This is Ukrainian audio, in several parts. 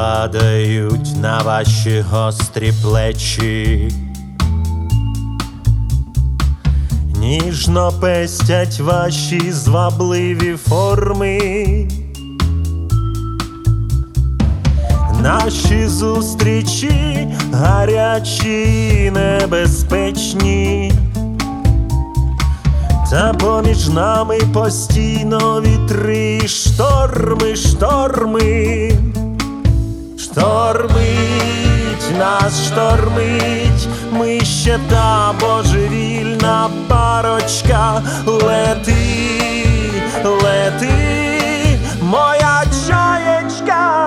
падають на ваші гострі плечі, ніжно пестять ваші звабливі форми. Наші зустрічі гарячі і небезпечні, та поміж нами постійно вітри, шторми, шторми. Штормить, нас штормить, ми ще та божевільна парочка. Лети, лети, моя чаєчка.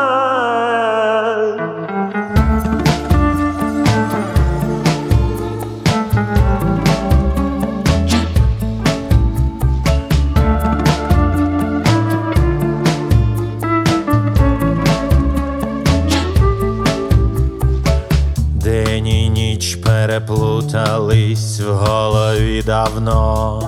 День і ніч переплутались в голові давно.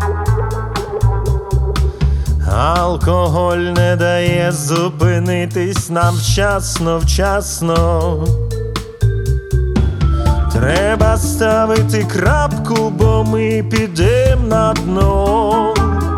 Алкоголь не дає зупинитись нам вчасно, вчасно. Треба ставити крапку, бо ми підем на дно.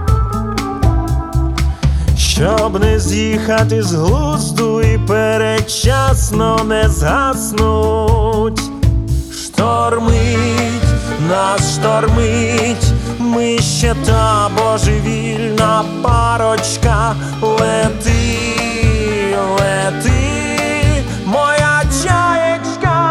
Щоб не з'їхати з глузду і передчасно не згаснуть. Штормить, нас штормить, ми ще та божевільна парочка. Лети, лети, моя чаєчка.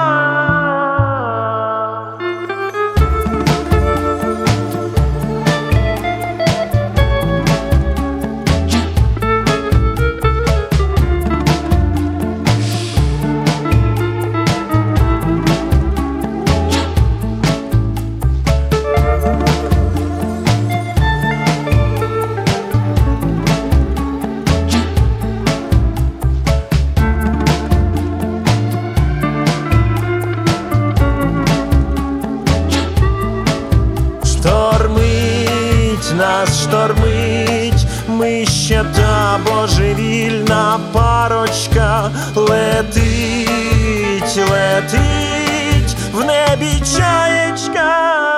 Штормить, нас штормить, ми ще та божевільна парочка. Летить, летить в небі чаєчка.